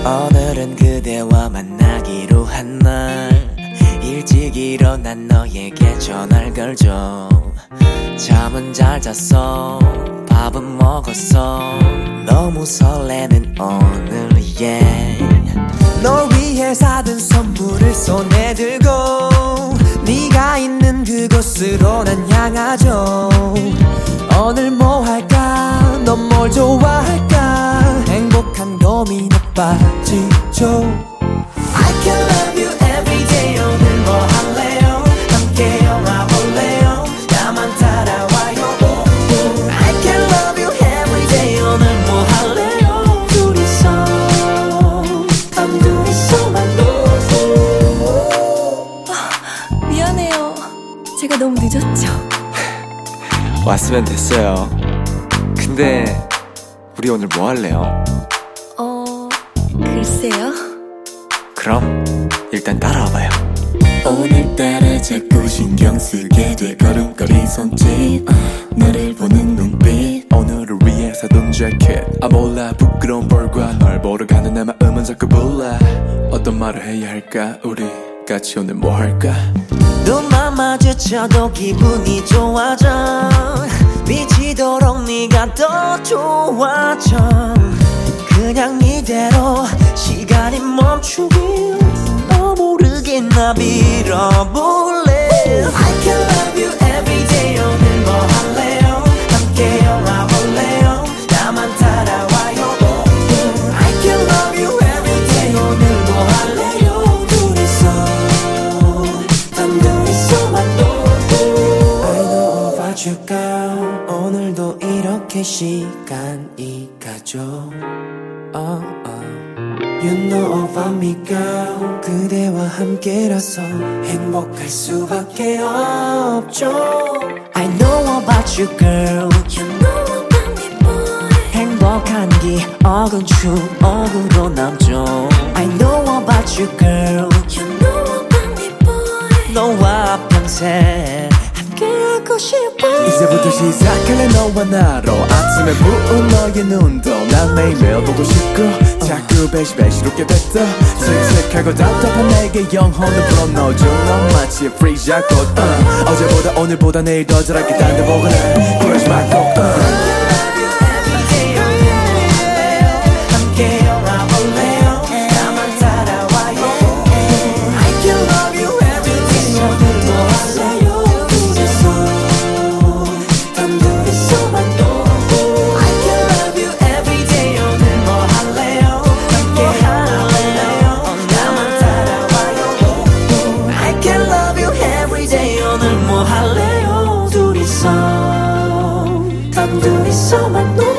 오늘은 그대와 만나기로 한 날 일찍 일어난 너에게 전화를 걸죠. 잠은 잘 잤어, 밥은 먹었어. 너무 설레는 오늘 널 위해 사둔 선물을 손에 들고 네가 있는 그곳으로 난 향하죠. 오늘 뭐 할까, 넌 뭘 좋아할까. 행복한 고민에 빠지죠. I can love you every day. 오늘 뭐 할래요? 함께 영화 볼래요? 나만 따라와요. I can love you every day. 오늘 뭐 할래요? 둘이서 밤둘이서만 미안해요. 제가 너무 늦었죠? 왔으면 됐어요. 근데 우리 오늘 뭐 할래요? 글쎄요. 그럼 일단 따라와봐요. 오늘따라 자꾸 신경 쓰게 돼. 걸음걸이 손짓 너를 보는 눈빛. 오늘을 위해 사둔 재킷. 몰라 부끄러운 벌과 널 보러 가는 내 마음은 자꾸 불러. 어떤 말을 해야 할까. 우리 같이 오늘 뭐 할까. 눈만 마주쳐도 기분이 좋아져. 미치도록 네가 더 좋아져. 그냥 이대로 시간이 멈추길 너 모르게 나 빌어볼래. I can love you every day. 오늘 뭐 할래요? 함께 영화 볼래요? 나만 따라와요. I can love you every day. 오늘 뭐 할래요? 둘이서 단둘이서만 I know about you girl. 오늘도 이렇게 시간이 가죠. You know about me girl. 그대와 함께라서 행복할 수밖에 없죠. I know about you girl. You know about me boy. 행복한 기억은 추억으로 남죠. I know about you girl. You know about me boy. 너와 평생 함께하고 싶어. 이제부터 시작할래 너와 나로. 아침에 부은 너의 눈도 난 매일매일 보고 싶고. 자꾸 배시롭게 됐다. 칙칙하고 답답한 내게 영혼을 불어넣어줘. 넌 마치 freeze 꽃. 어제보다 오늘보다 내일 더 잘할게. 딴 데 보거나 그러지 말고. 함께 영화 볼래요? 나만 따라와요. I can love you every day. 오늘 뭐 할래요? 둘이서 단둘이서만 I can love you every day. 오늘 뭐 할래요? 함께 할래요? 나만 따라와요. I can love you every day. 오늘 뭐 할래요? 둘이서 단둘이서만